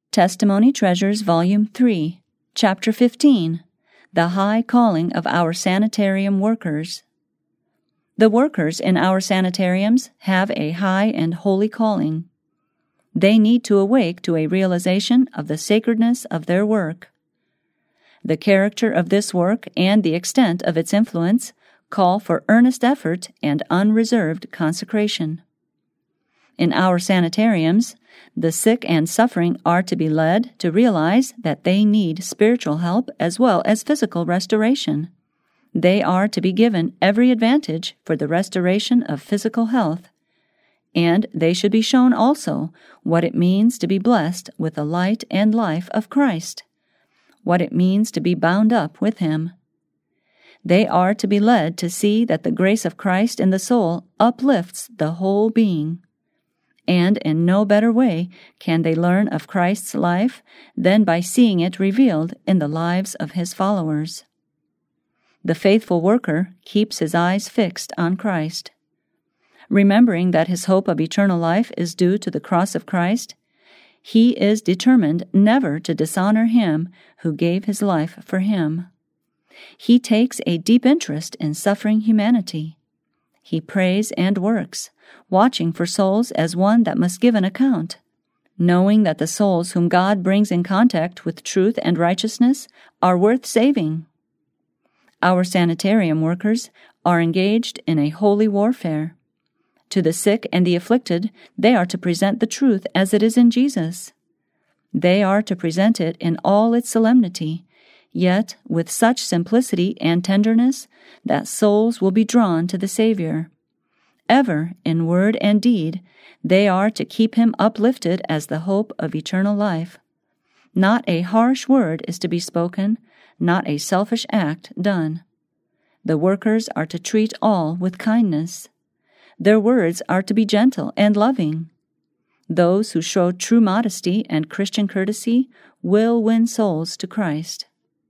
Testimony Treasures, Volume 3, Chapter 15, The High Calling of Our Sanitarium Workers. The workers in our sanitariums have a high and holy calling. They need to awake to a realization of the sacredness of their work. The character of this work and the extent of its influence call for earnest effort and unreserved consecration. In our sanitariums, the sick and suffering are to be led to realize that they need spiritual help as well as physical restoration. They are to be given every advantage for the restoration of physical health, and they should be shown also what it means to be blessed with the light and life of Christ, what it means to be bound up with Him. They are to be led to see that the grace of Christ in the soul uplifts the whole being. And in no better way can they learn of Christ's life than by seeing it revealed in the lives of His followers. The faithful worker keeps his eyes fixed on Christ. Remembering that his hope of eternal life is due to the cross of Christ, he is determined never to dishonor Him who gave His life for him. He takes a deep interest in suffering humanity. He prays and works, watching for souls as one that must give an account, knowing that the souls whom God brings in contact with truth and righteousness are worth saving. Our sanitarium workers are engaged in a holy warfare. To the sick and the afflicted, they are to present the truth as it is in Jesus. They are to present it in all its solemnity, yet with such simplicity and tenderness that souls will be drawn to the Savior. Ever, in word and deed, they are to keep Him uplifted as the hope of eternal life. Not a harsh word is to be spoken, not a selfish act done. The workers are to treat all with kindness. Their words are to be gentle and loving. Those who show true modesty and Christian courtesy will win souls to Christ.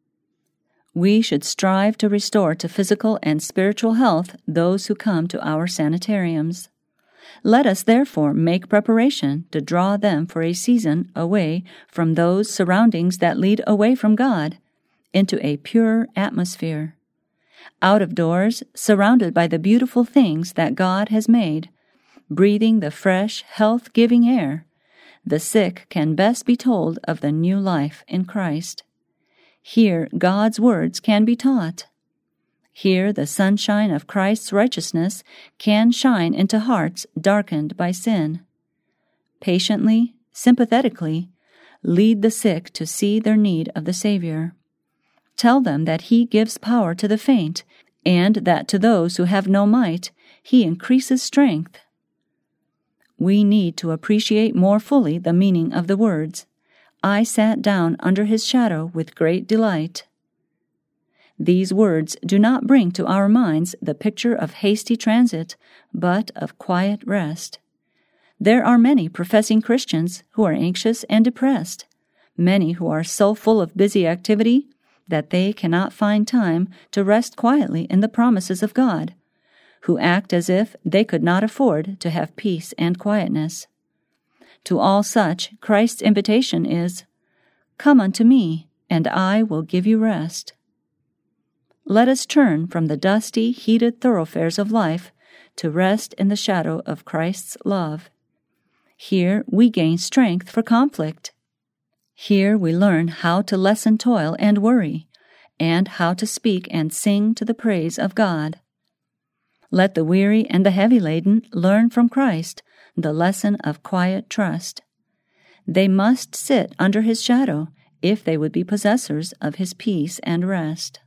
We should strive to restore to physical and spiritual health those who come to our sanitariums. Let us therefore make preparation to draw them for a season away from those surroundings that lead away from God, into a pure atmosphere. Out of doors, surrounded by the beautiful things that God has made, breathing the fresh, health-giving air, the sick can best be told of the new life in Christ. Here God's words can be taught. Here the sunshine of Christ's righteousness can shine into hearts darkened by sin. Patiently, sympathetically, lead the sick to see their need of the Savior. Tell them that He gives power to the faint, and that to those who have no might, He increases strength. We need to appreciate more fully the meaning of the words, "I sat down under His shadow with great delight." These words do not bring to our minds the picture of hasty transit, but of quiet rest. There are many professing Christians who are anxious and depressed, many who are so full of busy activity that they cannot find time to rest quietly in the promises of God, who act as if they could not afford to have peace and quietness. To all such, Christ's invitation is, "Come unto me, and I will give you rest." Let us turn from the dusty, heated thoroughfares of life to rest in the shadow of Christ's love. Here we gain strength for conflict. Here we learn how to lessen toil and worry, and how to speak and sing to the praise of God. Let the weary and the heavy-laden learn from Christ the lesson of quiet trust. They must sit under His shadow if they would be possessors of His peace and rest.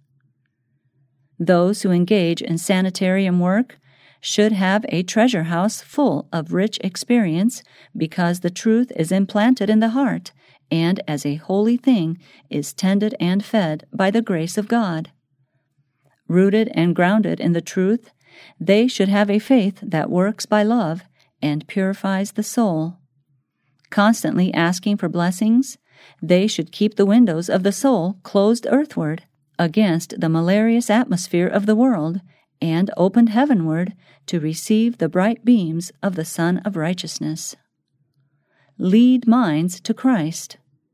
Those who engage in sanitarium work should have a treasure house full of rich experience, because the truth is implanted in the heart and as a holy thing is tended and fed by the grace of God. Rooted and grounded in the truth, they should have a faith that works by love and purifies the soul. Constantly asking for blessings, they should keep the windows of the soul closed earthward against the malarious atmosphere of the world, and opened heavenward to receive the bright beams of the Sun of Righteousness. Lead minds to Christ.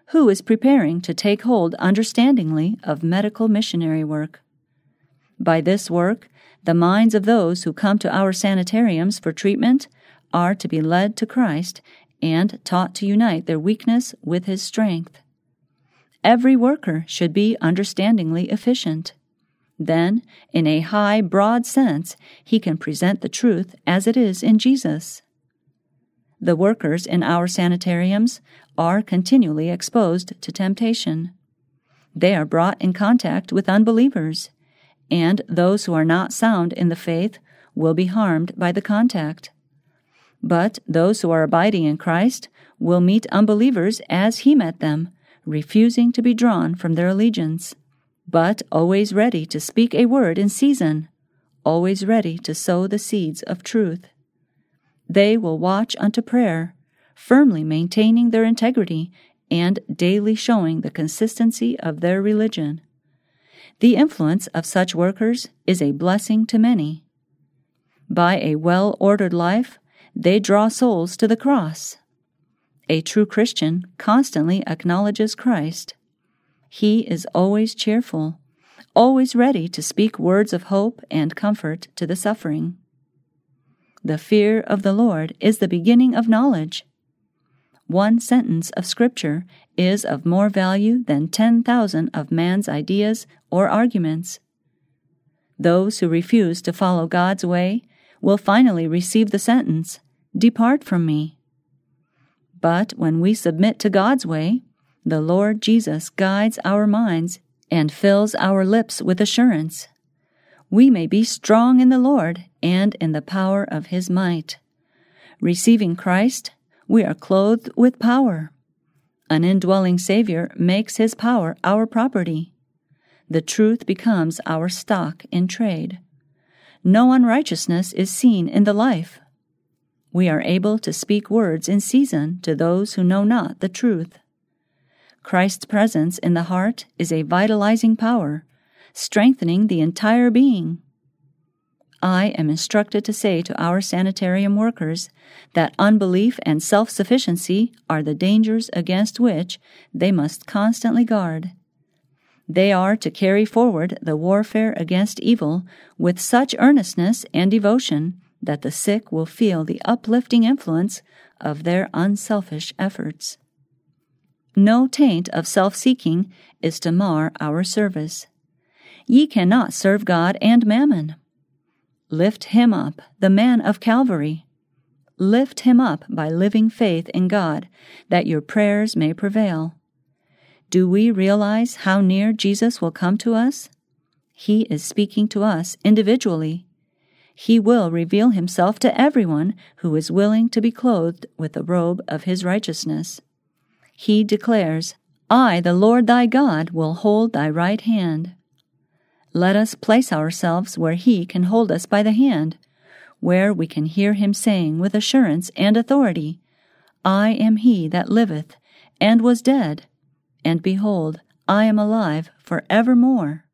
Who is preparing to take hold understandingly of medical missionary work? By this work, the minds of those who come to our sanitariums for treatment are to be led to Christ and taught to unite their weakness with His strength. Every worker should be understandingly efficient. Then, in a high, broad sense, he can present the truth as it is in Jesus. The workers in our sanitariums are continually exposed to temptation. They are brought in contact with unbelievers, and those who are not sound in the faith will be harmed by the contact. But those who are abiding in Christ will meet unbelievers as He met them, refusing to be drawn from their allegiance, but always ready to speak a word in season, always ready to sow the seeds of truth. They will watch unto prayer, firmly maintaining their integrity and daily showing the consistency of their religion. The influence of such workers is a blessing to many. By a well-ordered life, they draw souls to the cross. A true Christian constantly acknowledges Christ. He is always cheerful, always ready to speak words of hope and comfort to the suffering. The fear of the Lord is the beginning of knowledge. One sentence of Scripture is of more value than 10,000 of man's ideas or arguments. Those who refuse to follow God's way will finally receive the sentence, "Depart from me." But when we submit to God's way, the Lord Jesus guides our minds and fills our lips with assurance. We may be strong in the Lord and in the power of His might. Receiving Christ, we are clothed with power. An indwelling Savior makes His power our property. The truth becomes our stock in trade. No unrighteousness is seen in the life. We are able to speak words in season to those who know not the truth. Christ's presence in the heart is a vitalizing power, strengthening the entire being. I am instructed to say to our sanitarium workers that unbelief and self-sufficiency are the dangers against which they must constantly guard. They are to carry forward the warfare against evil with such earnestness and devotion that the sick will feel the uplifting influence of their unselfish efforts. No taint of self-seeking is to mar our service. Ye cannot serve God and mammon. Lift Him up, the man of Calvary. Lift Him up by living faith in God, that your prayers may prevail. Do we realize how near Jesus will come to us? He is speaking to us individually. He will reveal Himself to everyone who is willing to be clothed with the robe of His righteousness. He declares, "I, the Lord thy God, will hold thy right hand." Let us place ourselves where He can hold us by the hand, where we can hear Him saying with assurance and authority, "I am He that liveth, and was dead, and behold, I am alive for evermore."